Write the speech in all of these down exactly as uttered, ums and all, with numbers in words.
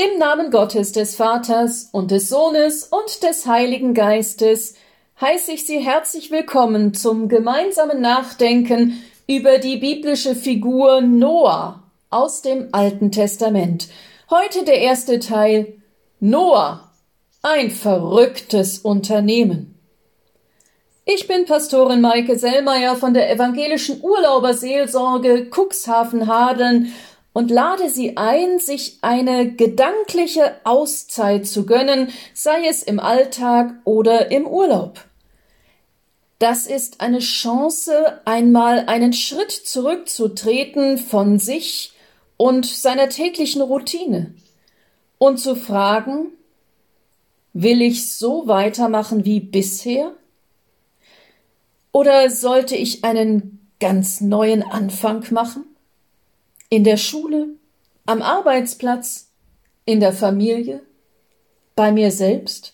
Im Namen Gottes, des Vaters und des Sohnes und des Heiligen Geistes heiße ich Sie herzlich willkommen zum gemeinsamen Nachdenken über die biblische Figur Noah aus dem Alten Testament. Heute der erste Teil: Noah, ein verrücktes Unternehmen. Ich bin Pastorin Maike Sellmeier von der evangelischen Urlauberseelsorge Cuxhaven-Hadeln und lade Sie ein, sich eine gedankliche Auszeit zu gönnen, sei es im Alltag oder im Urlaub. Das ist eine Chance, einmal einen Schritt zurückzutreten von sich und seiner täglichen Routine und zu fragen: Will ich so weitermachen wie bisher? Oder sollte ich einen ganz neuen Anfang machen? In der Schule, am Arbeitsplatz, in der Familie, bei mir selbst?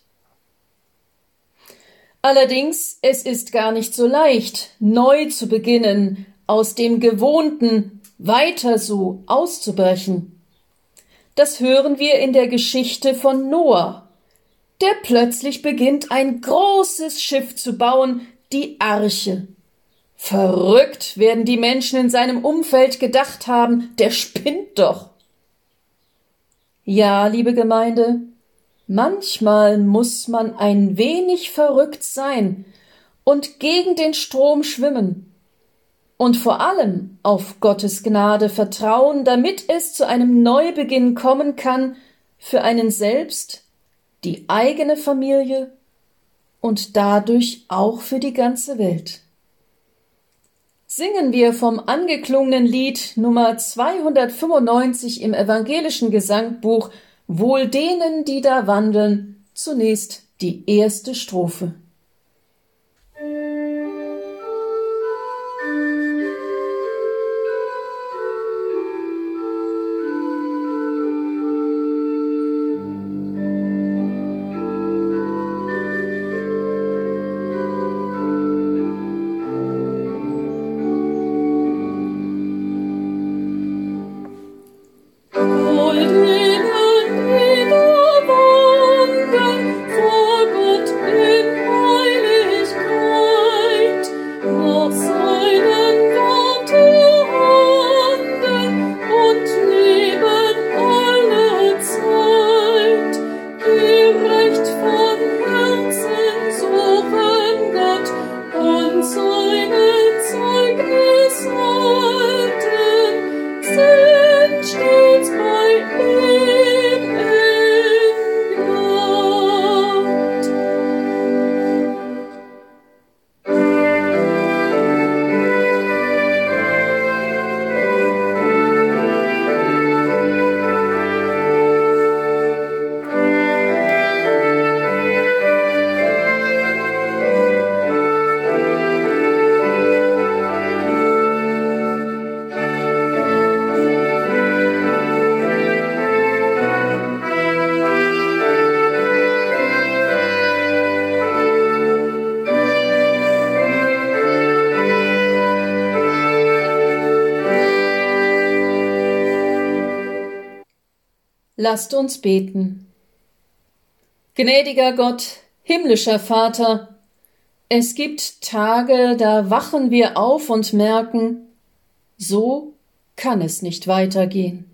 Allerdings, es ist gar nicht so leicht, neu zu beginnen, aus dem Gewohnten weiter so auszubrechen. Das hören wir in der Geschichte von Noah, der plötzlich beginnt, ein großes Schiff zu bauen, die Arche. Verrückt werden die Menschen in seinem Umfeld gedacht haben, der spinnt doch. Ja, liebe Gemeinde, manchmal muss man ein wenig verrückt sein und gegen den Strom schwimmen und vor allem auf Gottes Gnade vertrauen, damit es zu einem Neubeginn kommen kann für einen selbst, die eigene Familie und dadurch auch für die ganze Welt. Singen wir vom angeklungenen Lied Nummer zweihundertfünfundneunzig im evangelischen Gesangbuch Wohl denen, die da wandeln, zunächst die erste Strophe. Lasst uns beten. Gnädiger Gott, himmlischer Vater, es gibt Tage, da wachen wir auf und merken, so kann es nicht weitergehen.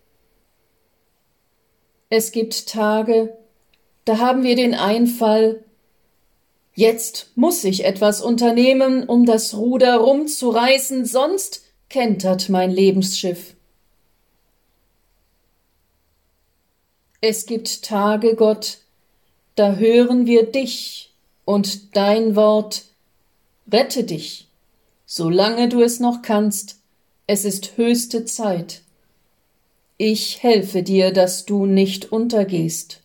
Es gibt Tage, da haben wir den Einfall, jetzt muss ich etwas unternehmen, um das Ruder rumzureißen, sonst kentert mein Lebensschiff. Es gibt Tage, Gott, da hören wir dich und dein Wort: Rette dich, solange du es noch kannst, es ist höchste Zeit. Ich helfe dir, dass du nicht untergehst.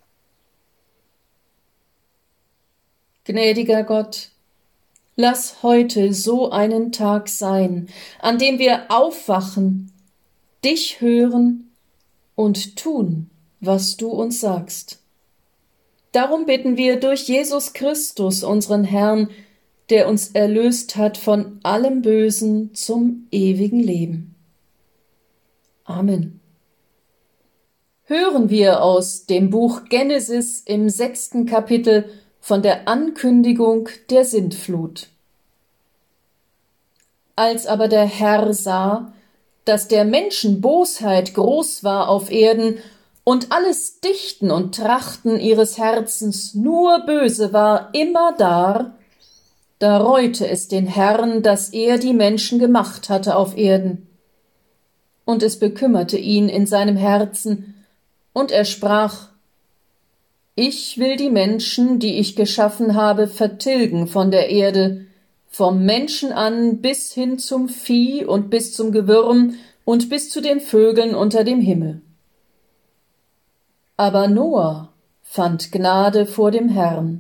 Gnädiger Gott, lass heute so einen Tag sein, an dem wir aufwachen, dich hören und tun, was du uns sagst. Darum bitten wir durch Jesus Christus, unseren Herrn, der uns erlöst hat von allem Bösen zum ewigen Leben. Amen. hören wir aus dem Buch Genesis im sechsten Kapitel von der Ankündigung der Sintflut. Als aber der Herr sah, dass der Menschen Bosheit groß war auf Erden und alles Dichten und Trachten ihres Herzens nur böse war immerdar, da reute es den Herrn, dass er die Menschen gemacht hatte auf Erden. Und es bekümmerte ihn in seinem Herzen, und er sprach: Ich will die Menschen, die ich geschaffen habe, vertilgen von der Erde, vom Menschen an bis hin zum Vieh und bis zum Gewürm und bis zu den Vögeln unter dem Himmel. Aber Noah fand Gnade vor dem Herrn.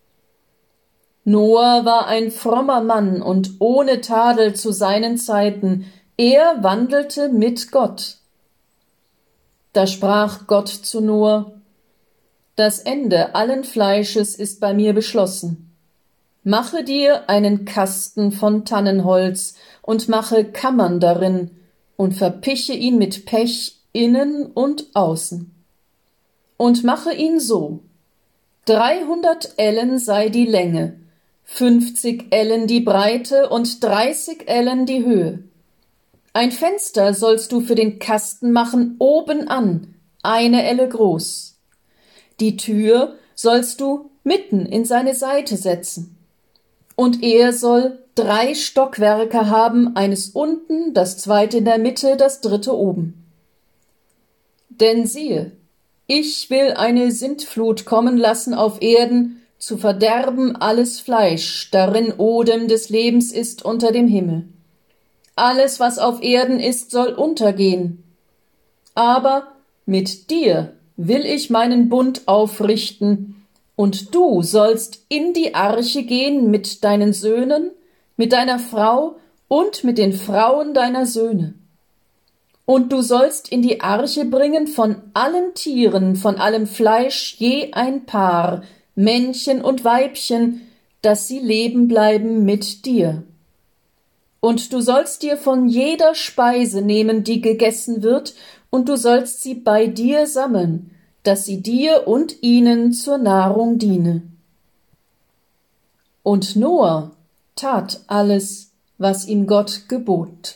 Noah war ein frommer Mann und ohne Tadel zu seinen Zeiten. Er wandelte mit Gott. Da sprach Gott zu Noah: Das Ende allen Fleisches ist bei mir beschlossen. Mache dir einen Kasten von Tannenholz und mache Kammern darin und verpiche ihn mit Pech innen und außen. Und mache ihn so: dreihundert Ellen sei die Länge, fünfzig Ellen die Breite und dreißig Ellen die Höhe. Ein Fenster sollst du für den Kasten machen oben an, eine Elle groß. Die Tür sollst du mitten in seine Seite setzen. Und er soll drei Stockwerke haben, eines unten, das zweite in der Mitte, das dritte oben. Denn siehe, ich will eine Sintflut kommen lassen auf Erden, zu verderben alles Fleisch, darin Odem des Lebens ist unter dem Himmel. Alles, was auf Erden ist, soll untergehen. Aber mit dir will ich meinen Bund aufrichten, und du sollst in die Arche gehen mit deinen Söhnen, mit deiner Frau und mit den Frauen deiner Söhne. Und du sollst in die Arche bringen von allen Tieren, von allem Fleisch je ein Paar, Männchen und Weibchen, dass sie leben bleiben mit dir. Und du sollst dir von jeder Speise nehmen, die gegessen wird, und du sollst sie bei dir sammeln, dass sie dir und ihnen zur Nahrung diene. Und Noah tat alles, was ihm Gott gebot.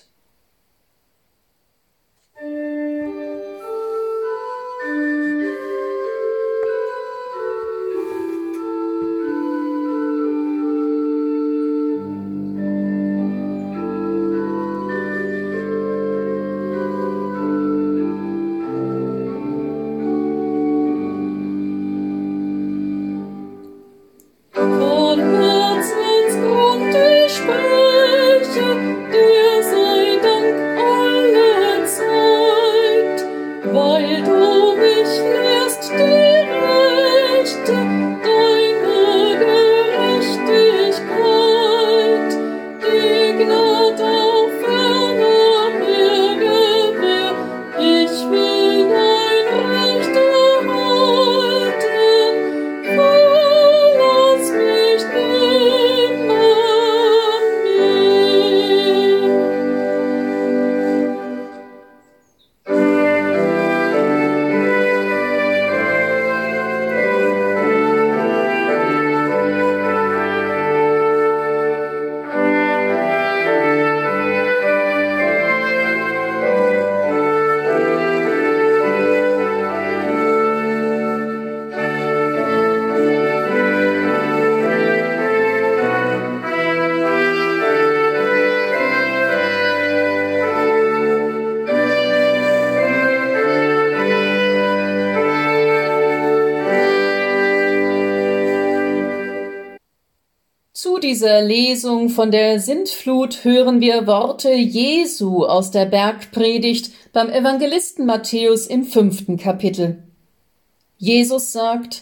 Zu dieser Lesung von der Sintflut hören wir Worte Jesu aus der Bergpredigt beim Evangelisten Matthäus im fünften Kapitel. Jesus sagt: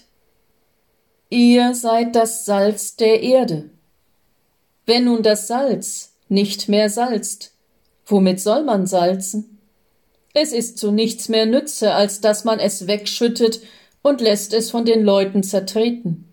Ihr seid das Salz der Erde. Wenn nun das Salz nicht mehr salzt, womit soll man salzen? Es ist zu nichts mehr Nütze, als dass man es wegschüttet und lässt es von den Leuten zertreten.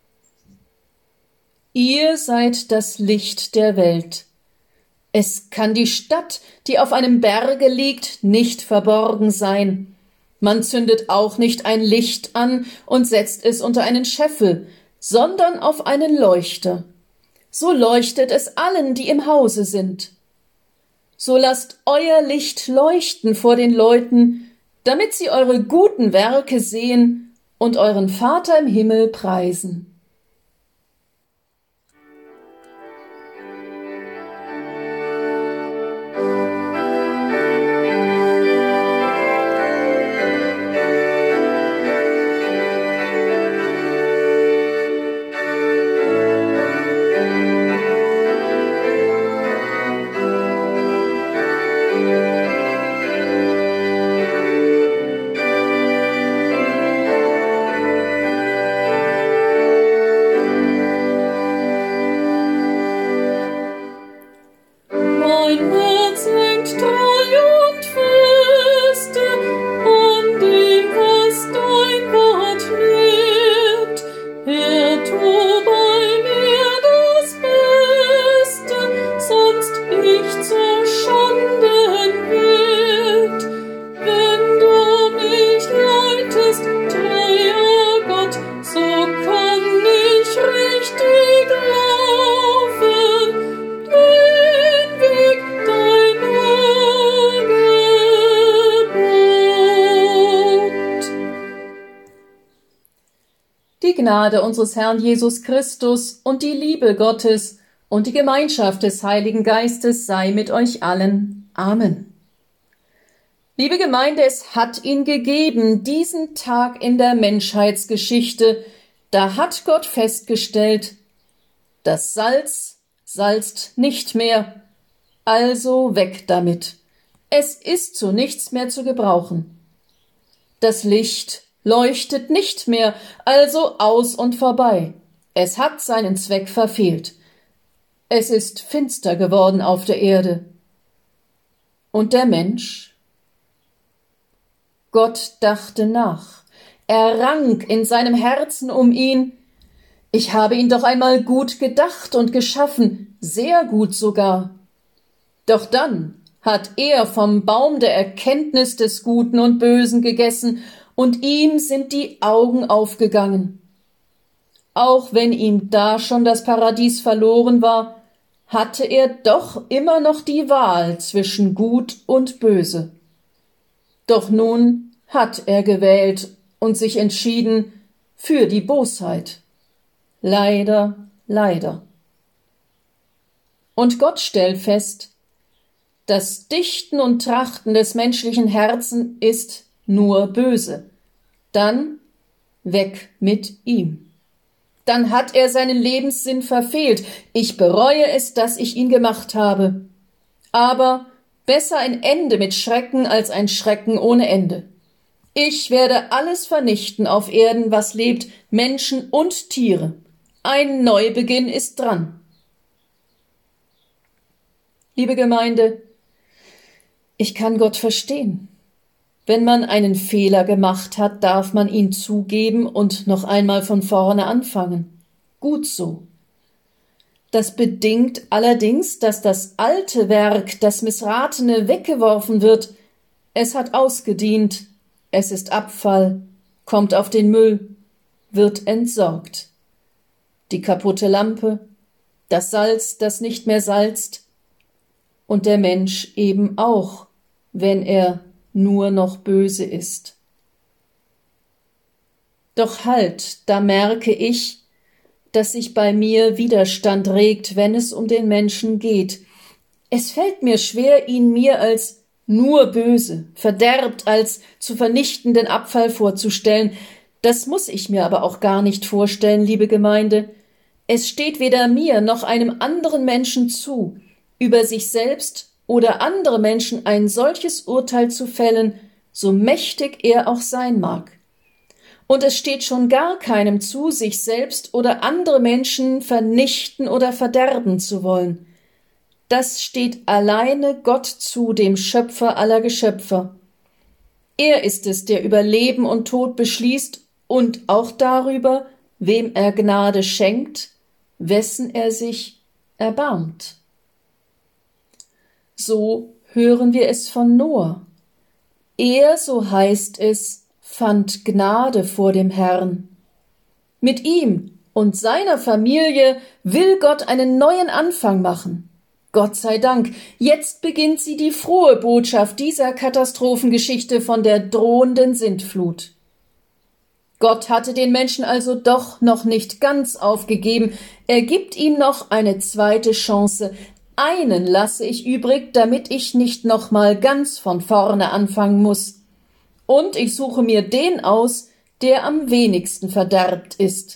Ihr seid das Licht der Welt. Es kann die Stadt, die auf einem Berge liegt, nicht verborgen sein. Man zündet auch nicht ein Licht an und setzt es unter einen Scheffel, sondern auf einen Leuchter. So leuchtet es allen, die im Hause sind. So lasst euer Licht leuchten vor den Leuten, damit sie eure guten Werke sehen und euren Vater im Himmel preisen. Die Gnade unseres Herrn Jesus Christus und die Liebe Gottes und die Gemeinschaft des Heiligen Geistes sei mit euch allen. Amen. Liebe Gemeinde, es hat ihn gegeben, diesen Tag in der Menschheitsgeschichte. Da hat Gott festgestellt, das Salz salzt nicht mehr, also weg damit. Es ist zu nichts mehr zu gebrauchen. Das Licht leuchtet nicht mehr, also aus und vorbei. Es hat seinen Zweck verfehlt. Es ist finster geworden auf der Erde. Und der Mensch? Gott dachte nach. Er rang in seinem Herzen um ihn. Ich habe ihn doch einmal gut gedacht und geschaffen, sehr gut sogar. Doch dann hat er vom Baum der Erkenntnis des Guten und Bösen gegessen, und ihm sind die Augen aufgegangen. Auch wenn ihm da schon das Paradies verloren war, hatte er doch immer noch die Wahl zwischen Gut und Böse. Doch nun hat er gewählt und sich entschieden für die Bosheit. Leider, leider. Und Gott stellt fest, das Dichten und Trachten des menschlichen Herzens ist nur böse. Dann weg mit ihm. Dann hat er seinen Lebenssinn verfehlt. Ich bereue es, dass ich ihn gemacht habe. Aber besser ein Ende mit Schrecken als ein Schrecken ohne Ende. Ich werde alles vernichten auf Erden, was lebt, Menschen und Tiere. Ein Neubeginn ist dran. Liebe Gemeinde, ich kann Gott verstehen. Wenn man einen Fehler gemacht hat, darf man ihn zugeben und noch einmal von vorne anfangen. Gut so. Das bedingt allerdings, dass das alte Werk, das Missratene, weggeworfen wird. Es hat ausgedient, es ist Abfall, kommt auf den Müll, wird entsorgt. Die kaputte Lampe, das Salz, das nicht mehr salzt, und der Mensch eben auch, wenn er nur noch böse ist. Doch halt, da merke ich, dass sich bei mir Widerstand regt, wenn es um den Menschen geht. Es fällt mir schwer, ihn mir als nur böse, verderbt, als zu vernichtenden Abfall vorzustellen. Das muss ich mir aber auch gar nicht vorstellen, liebe Gemeinde. Es steht weder mir noch einem anderen Menschen zu, über sich selbst oder andere Menschen ein solches Urteil zu fällen, so mächtig er auch sein mag. Und es steht schon gar keinem zu, sich selbst oder andere Menschen vernichten oder verderben zu wollen. Das steht alleine Gott zu, dem Schöpfer aller Geschöpfe. Er ist es, der über Leben und Tod beschließt und auch darüber, wem er Gnade schenkt, wessen er sich erbarmt. So hören wir es von Noah. Er, so heißt es, fand Gnade vor dem Herrn. Mit ihm und seiner Familie will Gott einen neuen Anfang machen. Gott sei Dank, jetzt beginnt sie die frohe Botschaft dieser Katastrophengeschichte von der drohenden Sintflut. Gott hatte den Menschen also doch noch nicht ganz aufgegeben. Er gibt ihm noch eine zweite Chance. Einen lasse ich übrig, damit ich nicht noch mal ganz von vorne anfangen muss. Und ich suche mir den aus, der am wenigsten verderbt ist.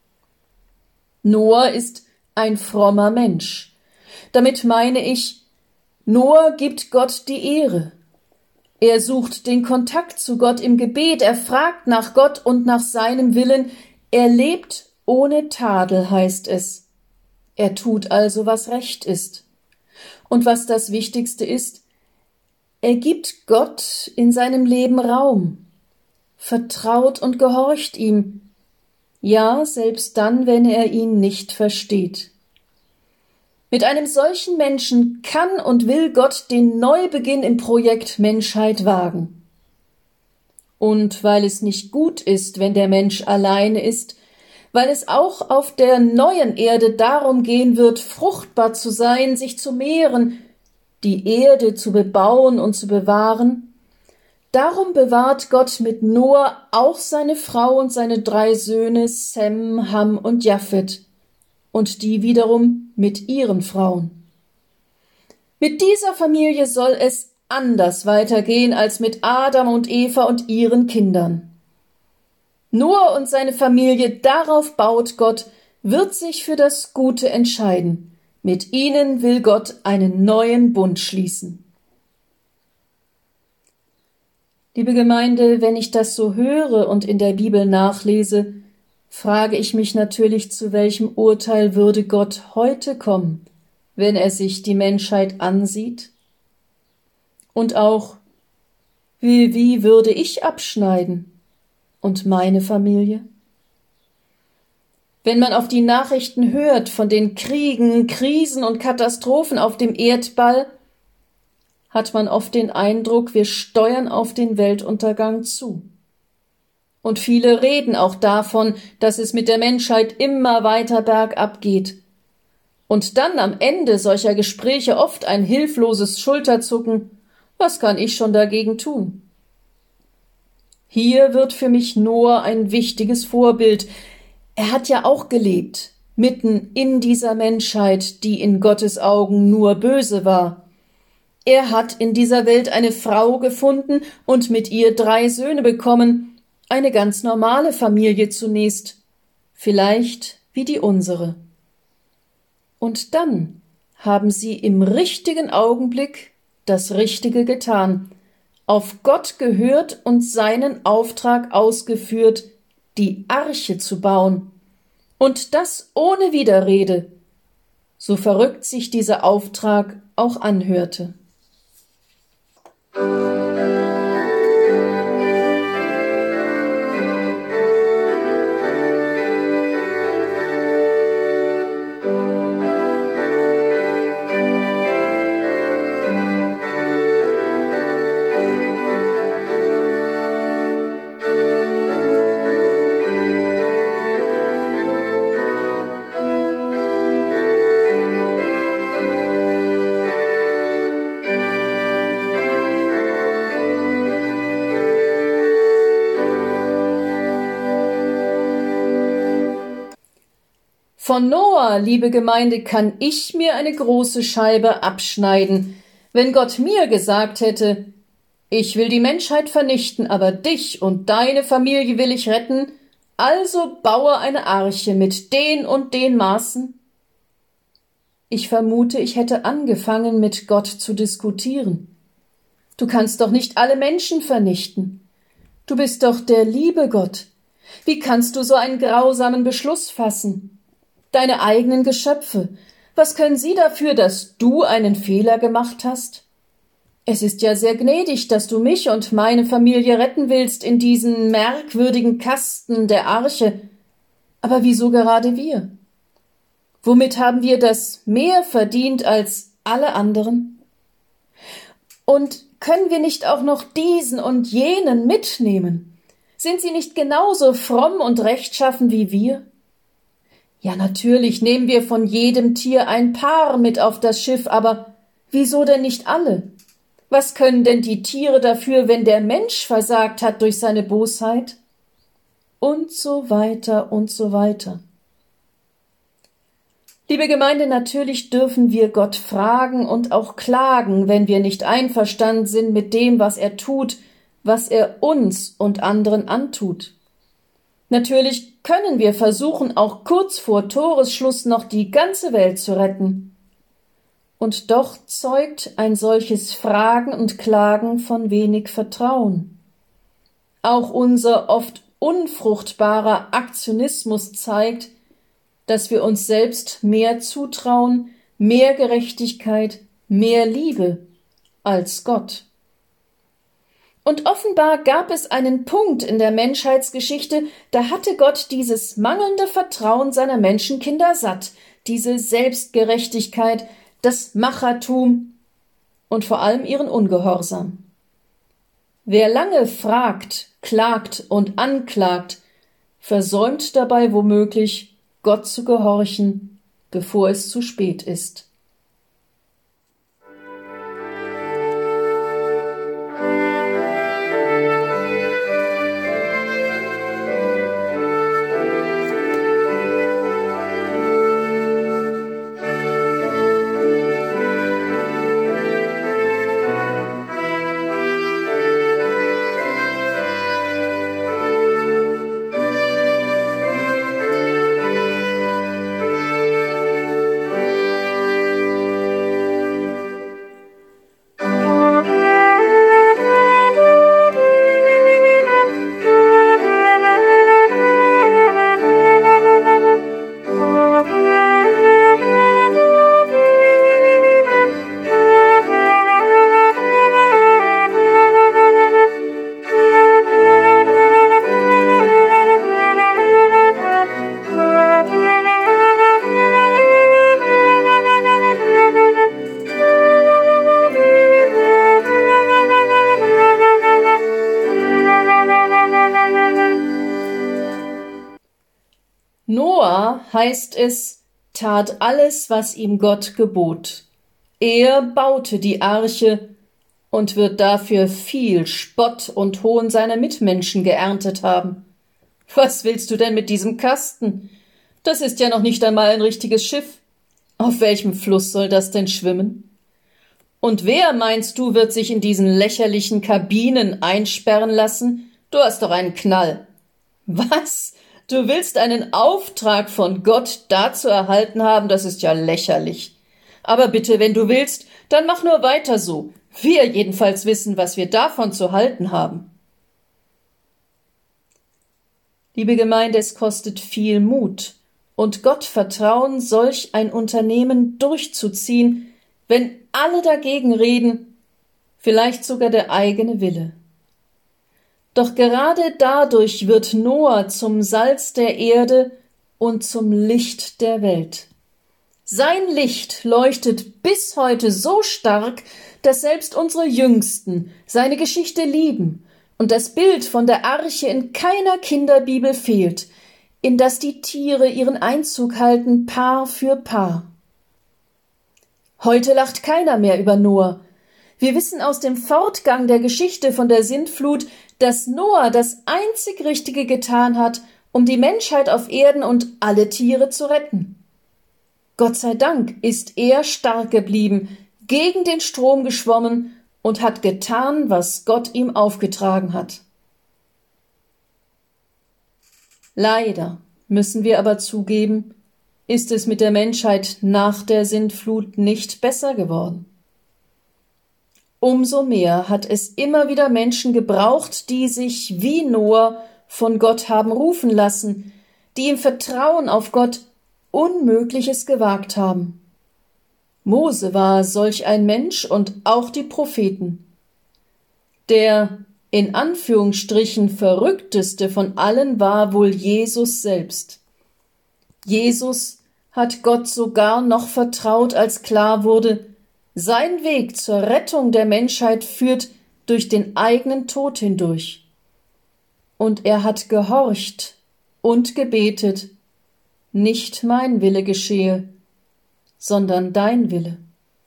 Noah ist ein frommer Mensch. Damit meine ich, Noah gibt Gott die Ehre. Er sucht den Kontakt zu Gott im Gebet, er fragt nach Gott und nach seinem Willen, er lebt ohne Tadel, heißt es. Er tut also, was recht ist. Und was das Wichtigste ist, er gibt Gott in seinem Leben Raum, vertraut und gehorcht ihm, ja, selbst dann, wenn er ihn nicht versteht. Mit einem solchen Menschen kann und will Gott den Neubeginn im Projekt Menschheit wagen. Und weil es nicht gut ist, wenn der Mensch alleine ist, weil es auch auf der neuen Erde darum gehen wird, fruchtbar zu sein, sich zu mehren, die Erde zu bebauen und zu bewahren, darum bewahrt Gott mit Noah auch seine Frau und seine drei Söhne Sem, Ham und Japhet und die wiederum mit ihren Frauen. Mit dieser Familie soll es anders weitergehen als mit Adam und Eva und ihren Kindern. Noah und seine Familie, darauf baut Gott, wird sich für das Gute entscheiden. Mit ihnen will Gott einen neuen Bund schließen. Liebe Gemeinde, wenn ich das so höre und in der Bibel nachlese, frage ich mich natürlich, zu welchem Urteil würde Gott heute kommen, wenn er sich die Menschheit ansieht? Und auch, wie, wie würde ich abschneiden? Und meine Familie? Wenn man auf die Nachrichten hört von den Kriegen, Krisen und Katastrophen auf dem Erdball, hat man oft den Eindruck, wir steuern auf den Weltuntergang zu. Und viele reden auch davon, dass es mit der Menschheit immer weiter bergab geht. Und dann am Ende solcher Gespräche oft ein hilfloses Schulterzucken, was kann ich schon dagegen tun? Hier wird für mich Noah ein wichtiges Vorbild. Er hat ja auch gelebt, mitten in dieser Menschheit, die in Gottes Augen nur böse war. Er hat in dieser Welt eine Frau gefunden und mit ihr drei Söhne bekommen, eine ganz normale Familie zunächst, vielleicht wie die unsere. Und dann haben sie im richtigen Augenblick das Richtige getan, auf Gott gehört und seinen Auftrag ausgeführt, die Arche zu bauen. Und das ohne Widerrede, so verrückt sich dieser Auftrag auch anhörte. Von Noah, liebe Gemeinde, kann ich mir eine große Scheibe abschneiden, wenn Gott mir gesagt hätte, ich will die Menschheit vernichten, aber dich und deine Familie will ich retten, also baue eine Arche mit den und den Maßen. Ich vermute, ich hätte angefangen, mit Gott zu diskutieren. Du kannst doch nicht alle Menschen vernichten. Du bist doch der liebe Gott. Wie kannst du so einen grausamen Beschluss fassen? Deine eigenen Geschöpfe, was können sie dafür, dass du einen Fehler gemacht hast? Es ist ja sehr gnädig, dass du mich und meine Familie retten willst in diesen merkwürdigen Kasten der Arche. Aber wieso gerade wir? Womit haben wir das mehr verdient als alle anderen? Und können wir nicht auch noch diesen und jenen mitnehmen? Sind sie nicht genauso fromm und rechtschaffen wie wir? Ja, natürlich nehmen wir von jedem Tier ein Paar mit auf das Schiff, aber wieso denn nicht alle? Was können denn die Tiere dafür, wenn der Mensch versagt hat durch seine Bosheit? Und so weiter und so weiter. Liebe Gemeinde, natürlich dürfen wir Gott fragen und auch klagen, wenn wir nicht einverstanden sind mit dem, was er tut, was er uns und anderen antut. Natürlich können wir versuchen, auch kurz vor Toresschluss noch die ganze Welt zu retten. Und doch zeugt ein solches Fragen und Klagen von wenig Vertrauen. Auch unser oft unfruchtbarer Aktionismus zeigt, dass wir uns selbst mehr zutrauen, mehr Gerechtigkeit, mehr Liebe als Gott. Und offenbar gab es einen Punkt in der Menschheitsgeschichte, da hatte Gott dieses mangelnde Vertrauen seiner Menschenkinder satt, diese Selbstgerechtigkeit, das Machertum und vor allem ihren Ungehorsam. Wer lange fragt, klagt und anklagt, versäumt dabei womöglich, Gott zu gehorchen, bevor es zu spät ist. Noah, heißt es, tat alles, was ihm Gott gebot. Er baute die Arche und wird dafür viel Spott und Hohn seiner Mitmenschen geerntet haben. Was willst du denn mit diesem Kasten? Das ist ja noch nicht einmal ein richtiges Schiff. Auf welchem Fluss soll das denn schwimmen? Und wer, meinst du, wird sich in diesen lächerlichen Kabinen einsperren lassen? Du hast doch einen Knall. Was? Du willst einen Auftrag von Gott dazu erhalten haben? Das ist ja lächerlich. Aber bitte, wenn du willst, dann mach nur weiter so. Wir jedenfalls wissen, was wir davon zu halten haben. Liebe Gemeinde, es kostet viel Mut und Gott vertrauen, solch ein Unternehmen durchzuziehen, wenn alle dagegen reden, vielleicht sogar der eigene Wille. Doch gerade dadurch wird Noah zum Salz der Erde und zum Licht der Welt. Sein Licht leuchtet bis heute so stark, dass selbst unsere Jüngsten seine Geschichte lieben und das Bild von der Arche in keiner Kinderbibel fehlt, in das die Tiere ihren Einzug halten, Paar für Paar. Heute lacht keiner mehr über Noah. Wir wissen aus dem Fortgang der Geschichte von der Sintflut, dass Noah das einzig Richtige getan hat, um die Menschheit auf Erden und alle Tiere zu retten. Gott sei Dank ist er stark geblieben, gegen den Strom geschwommen und hat getan, was Gott ihm aufgetragen hat. Leider, müssen wir aber zugeben, ist es mit der Menschheit nach der Sintflut nicht besser geworden. Umso mehr hat es immer wieder Menschen gebraucht, die sich wie Noah von Gott haben rufen lassen, die im Vertrauen auf Gott Unmögliches gewagt haben. Mose war solch ein Mensch und auch die Propheten. Der in Anführungsstrichen verrückteste von allen war wohl Jesus selbst. Jesus hat Gott sogar noch vertraut, als klar wurde, Sein Weg zur Rettung der Menschheit führt durch den eigenen Tod hindurch. Und er hat gehorcht und gebetet, nicht mein Wille geschehe, sondern dein Wille.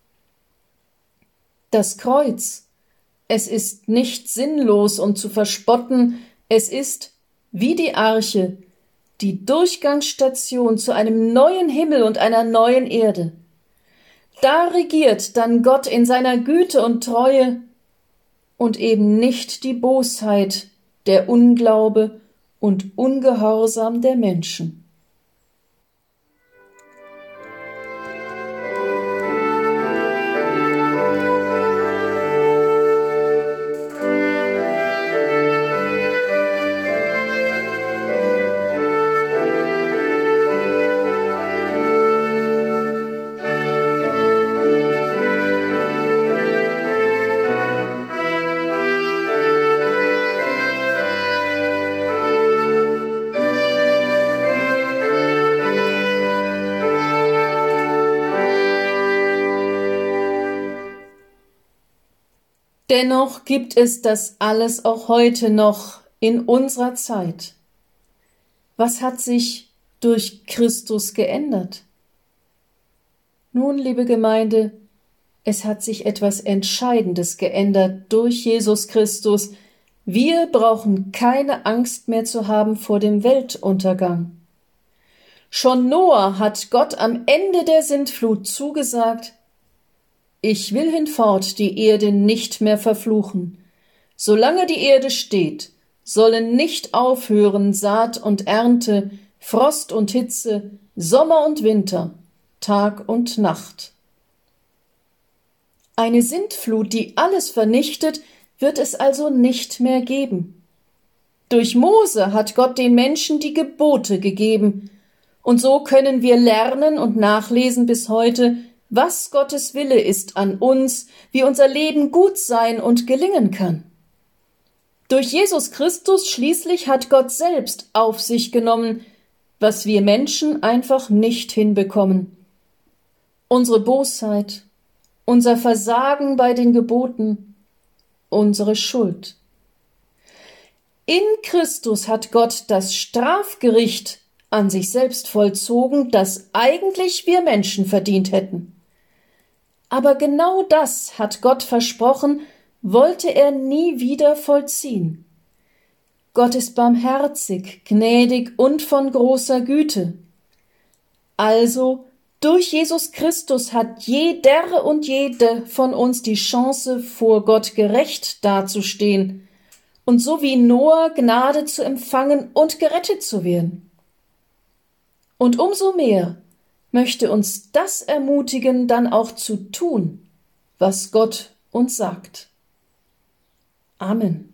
Das Kreuz, es ist nicht sinnlos und zu verspotten, es ist, wie die Arche, die Durchgangsstation zu einem neuen Himmel und einer neuen Erde. Da regiert dann Gott in seiner Güte und Treue und eben nicht die Bosheit, der Unglaube und Ungehorsam der Menschen. Dennoch gibt es das alles auch heute noch in unserer Zeit. Was hat sich durch Christus geändert? Nun, liebe Gemeinde, es hat sich etwas Entscheidendes geändert durch Jesus Christus. Wir brauchen keine Angst mehr zu haben vor dem Weltuntergang. Schon Noah hat Gott am Ende der Sintflut zugesagt: Ich will hinfort die Erde nicht mehr verfluchen. Solange die Erde steht, sollen nicht aufhören Saat und Ernte, Frost und Hitze, Sommer und Winter, Tag und Nacht. Eine Sintflut, die alles vernichtet, wird es also nicht mehr geben. Durch Mose hat Gott den Menschen die Gebote gegeben, und so können wir lernen und nachlesen bis heute, was Gottes Wille ist an uns, wie unser Leben gut sein und gelingen kann. Durch Jesus Christus schließlich hat Gott selbst auf sich genommen, was wir Menschen einfach nicht hinbekommen. Unsere Bosheit, unser Versagen bei den Geboten, unsere Schuld. In Christus hat Gott das Strafgericht an sich selbst vollzogen, das eigentlich wir Menschen verdient hätten. Aber genau das hat Gott versprochen, wollte er nie wieder vollziehen. Gott ist barmherzig, gnädig und von großer Güte. Also, durch Jesus Christus hat jeder und jede von uns die Chance, vor Gott gerecht dazustehen und so wie Noah Gnade zu empfangen und gerettet zu werden. Und umso mehr möchte uns das ermutigen, dann auch zu tun, was Gott uns sagt. Amen.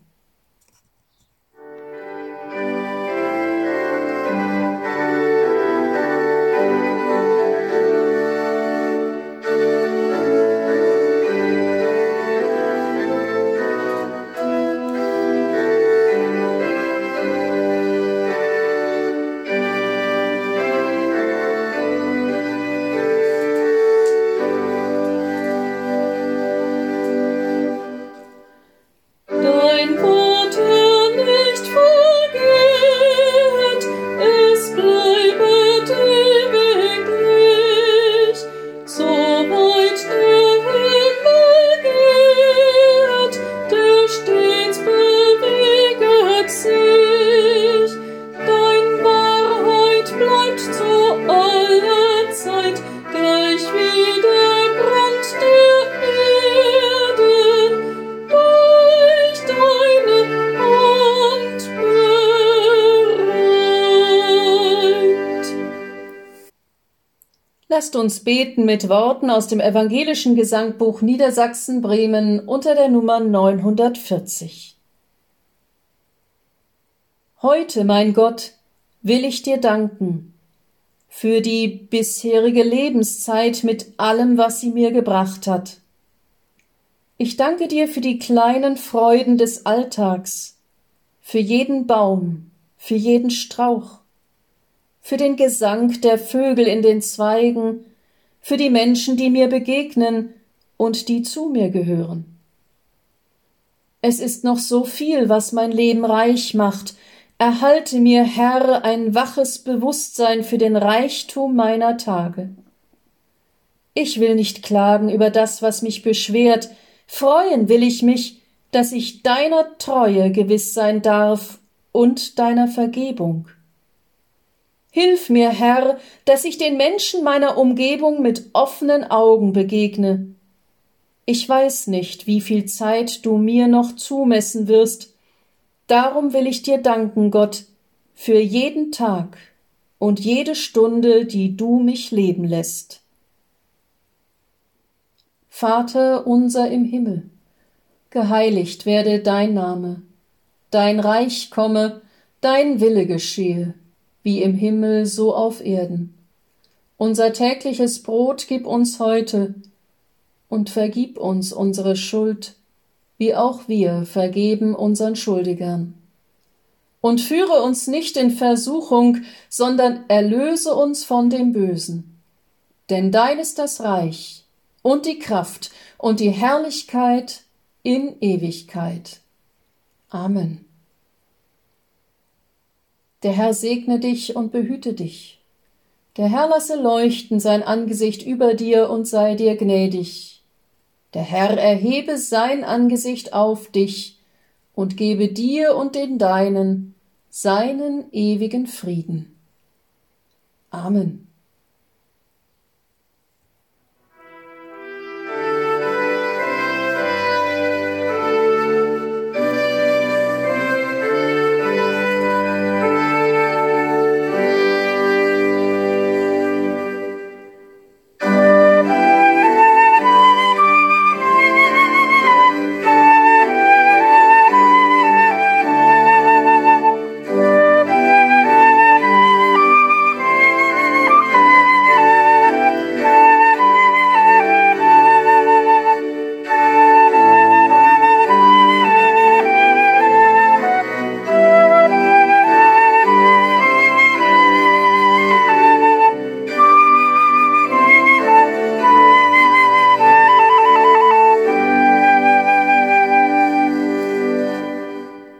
Lasst uns beten mit Worten aus dem evangelischen Gesangbuch Niedersachsen-Bremen unter der Nummer neunhundertvierzig. Heute, mein Gott, will ich dir danken für die bisherige Lebenszeit mit allem, was sie mir gebracht hat. Ich danke dir für die kleinen Freuden des Alltags, für jeden Baum, für jeden Strauch, für den Gesang der Vögel in den Zweigen, für die Menschen, die mir begegnen und die zu mir gehören. Es ist noch so viel, was mein Leben reich macht. Erhalte mir, Herr, ein waches Bewusstsein für den Reichtum meiner Tage. Ich will nicht klagen über das, was mich beschwert, freuen will ich mich, dass ich deiner Treue gewiss sein darf und deiner Vergebung. Hilf mir, Herr, dass ich den Menschen meiner Umgebung mit offenen Augen begegne. Ich weiß nicht, wie viel Zeit du mir noch zumessen wirst. Darum will ich dir danken, Gott, für jeden Tag und jede Stunde, die du mich leben lässt. Vater unser im Himmel, geheiligt werde dein Name, dein Reich komme, dein Wille geschehe, wie im Himmel so auf Erden. Unser tägliches Brot gib uns heute und vergib uns unsere Schuld, wie auch wir vergeben unseren Schuldigern. Und führe uns nicht in Versuchung, sondern erlöse uns von dem Bösen. Denn dein ist das Reich und die Kraft und die Herrlichkeit in Ewigkeit. Amen. Der Herr segne dich und behüte dich. Der Herr lasse leuchten sein Angesicht über dir und sei dir gnädig. Der Herr erhebe sein Angesicht auf dich und gebe dir und den Deinen seinen ewigen Frieden. Amen.